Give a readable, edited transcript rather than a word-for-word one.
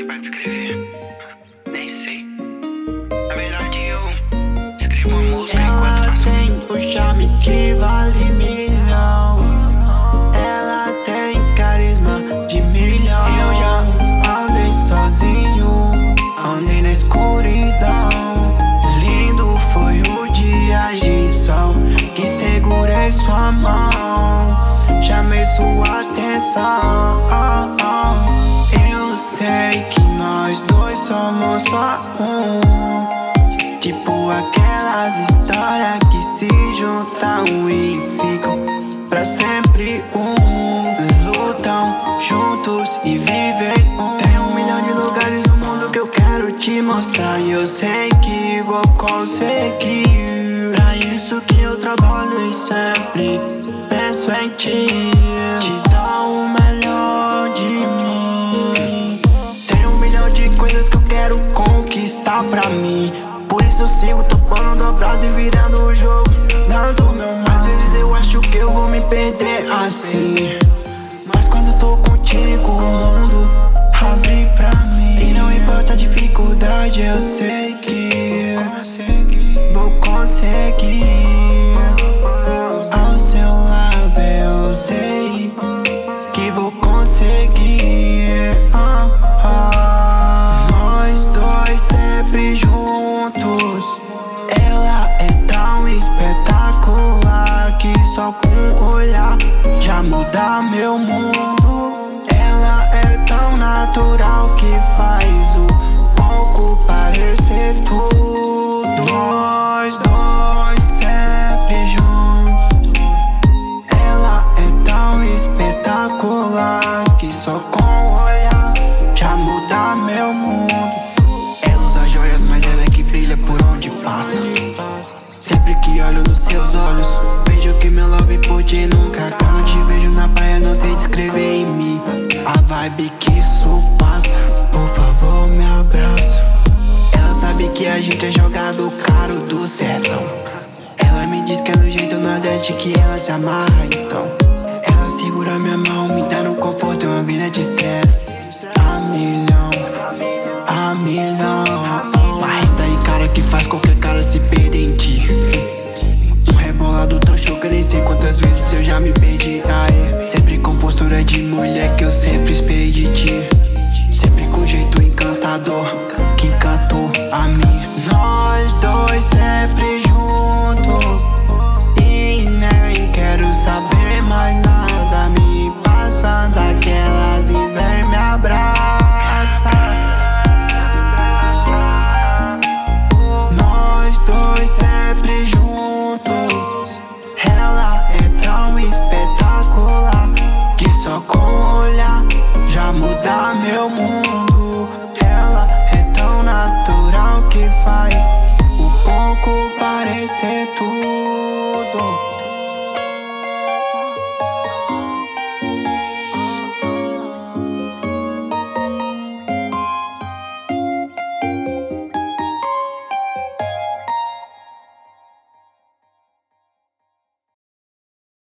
aqui pra descrever. Nem sei. Na verdade, eu escrevo uma música enquanto faço. Ela tem o charme que vale milhão. Ela tem carisma de milhão. Eu já andei sozinho, andei na escuridão. Lindo foi o dia de sol que segurei sua mão, chamei sua atenção. Eu sei que nós dois somos só um, tipo aquelas histórias que se juntam e ficam pra sempre lutam juntos e vivem Tem 1 milhão de lugares no mundo que eu quero te mostrar, e eu sei que vou conseguir. Pra isso que eu trabalho e sempre penso em ti, te dar o melhor de mim. Tem 1 milhão de coisas que eu quero conquistar pra mim, por isso eu sigo topando dobrado e virando o jogo, dando meu máximo. Às vezes eu acho que eu vou me perder assim, mas quando tô contigo o mundo abre pra mim. E não importa a dificuldade, eu sei que vou conseguir. Ao seu lado eu sei que vou conseguir. Nós dois sempre juntos. Ela é tão espetacular que só com um olhar já muda meu mundo. Ela é tão natural que faz o pouco parecer tudo. Nós dois sempre juntos. Ela é tão espetacular que só com um olhar já muda meu mundo. Ela usa joias, mas ela é que brilha por onde passa. Sempre que olho nos seus olhos, vejo que meu love por ti nunca acaba. Quando te vejo na praia, não sei descrever em mim a vibe que isso passa. Por favor, me abraça. Ela sabe que a gente é jogado caro do sertão. Ela me diz que é no jeito nordeste que ela se amarra, então ela segura minha mão, me dá no conforto e uma vida de estresse. A milhão, a milhão. Marreta e cara que faz qualquer cara se perder em ti. Um rebolado tão show que nem sei quantas vezes eu já me perdi. Sempre com postura de mulher que eu sempre esperei de ti. Sempre com jeito encantador que encantou a mim. Nós dois sempre juntos e nem quero saber mais nada. Me passa daquelas e vem me abraça. Nós dois sempre juntos. Ela é tão espetacular que só com um olhar já muda meu mundo. Ela é tão natural que faz o pouco parecer tudo.